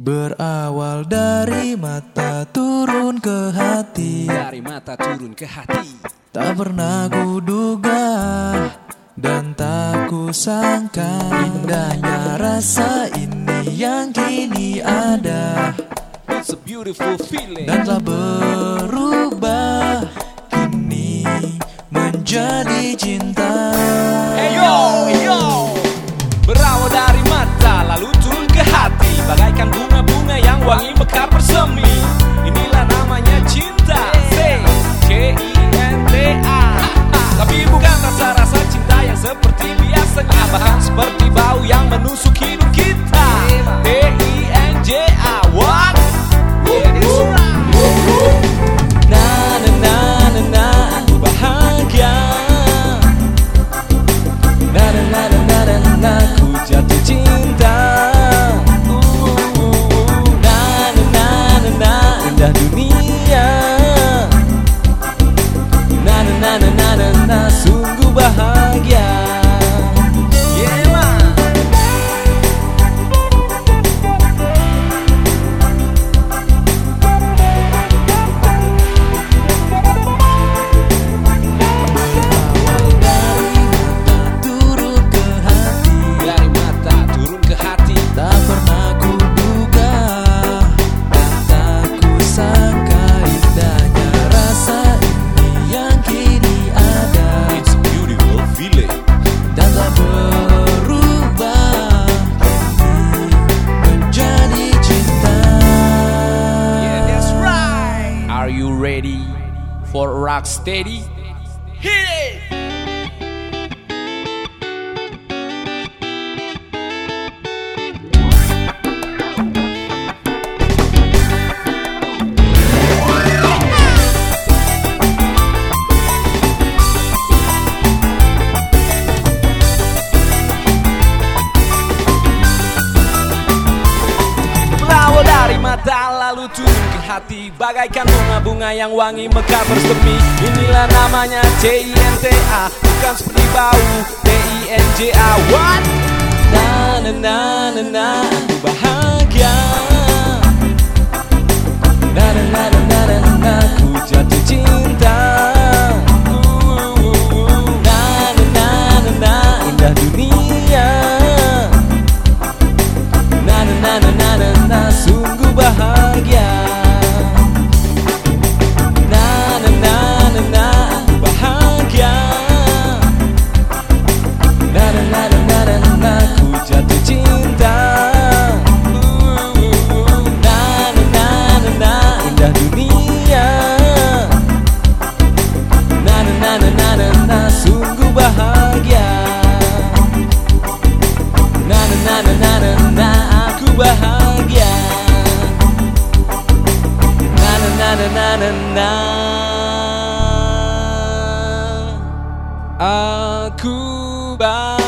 Berawal dari mata turun ke hati, dari mata turun ke hati. tak pernah kuduga dan tak kusangka indahnya rasa ini yang kini ada. It's a beautiful feeling. Dan telah berubah kini menjadi cinta. Hey yo, yo. Berawal dari mata lalu turun ke hati, bagaikan bunga-bunga yang wangi mekar bersemi. Inilah namanya cinta. Say C-I-N-T-A. Tapi bukan rasa-rasa cinta yang seperti biasanya, bahkan seperti bau yang menusuk hidup kita. T-I-N-J-A. What? Na na na na na, aku bahagia. Na na na na na na na, ku jatuh cinta. Na na na na na, indah dunia. Na na na na na na na, sungguh bahagia. Yeah man. Ready for rock steady? Hit it! Berawal dari mata lalu turun ke hati, bagaikan bunga-bunga yang wangi mekar bersemi. Inilah namanya C-I-N-T-A, bukan seperti bau T-I-N-J-A. What? Na na na na na, aku bahagia. Na na na na na na na, ku jatuh cinta. Na na na na na, indah dunia. Na na na na na na na, sungguh bahagia. Aku bahagia.